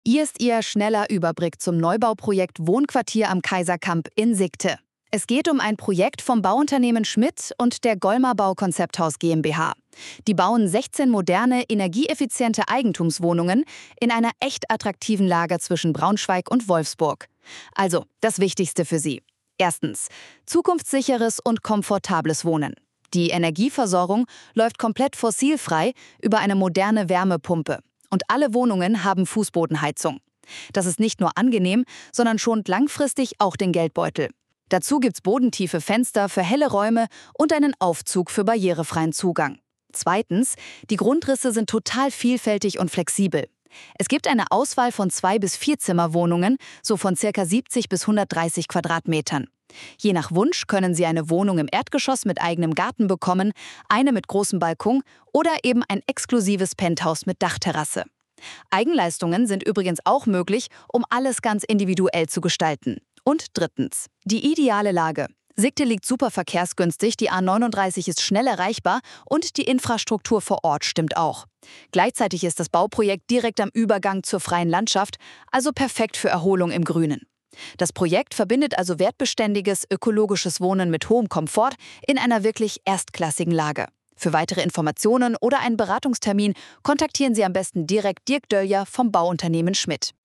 Hier ist Ihr schneller Überblick zum Neubauprojekt Wohnquartier am Kaiserkamp in Sigte. Es geht um ein Projekt vom Bauunternehmen Schmidt und der Golmer Baukonzepthaus GmbH. Die bauen 16 moderne, energieeffiziente Eigentumswohnungen in einer echt attraktiven Lage zwischen Braunschweig und Wolfsburg. Also, das Wichtigste für Sie. Erstens, zukunftssicheres und komfortables Wohnen. Die Energieversorgung läuft komplett fossilfrei über eine moderne Wärmepumpe. Und alle Wohnungen haben Fußbodenheizung. Das ist nicht nur angenehm, sondern schont langfristig auch den Geldbeutel. Dazu gibt's bodentiefe Fenster für helle Räume und einen Aufzug für barrierefreien Zugang. Zweitens, die Grundrisse sind total vielfältig und flexibel. Es gibt eine Auswahl von 2- bis 4-Zimmerwohnungen, so von ca. 70 bis 130 Quadratmetern. Je nach Wunsch können Sie eine Wohnung im Erdgeschoss mit eigenem Garten bekommen, eine mit großem Balkon oder eben ein exklusives Penthouse mit Dachterrasse. Eigenleistungen sind übrigens auch möglich, um alles ganz individuell zu gestalten. Und drittens, die ideale Lage. Sigte liegt super verkehrsgünstig, die A39 ist schnell erreichbar und die Infrastruktur vor Ort stimmt auch. Gleichzeitig ist das Bauprojekt direkt am Übergang zur freien Landschaft, also perfekt für Erholung im Grünen. Das Projekt verbindet also wertbeständiges, ökologisches Wohnen mit hohem Komfort in einer wirklich erstklassigen Lage. Für weitere Informationen oder einen Beratungstermin kontaktieren Sie am besten direkt Dirk Döljer vom Bauunternehmen Schmidt.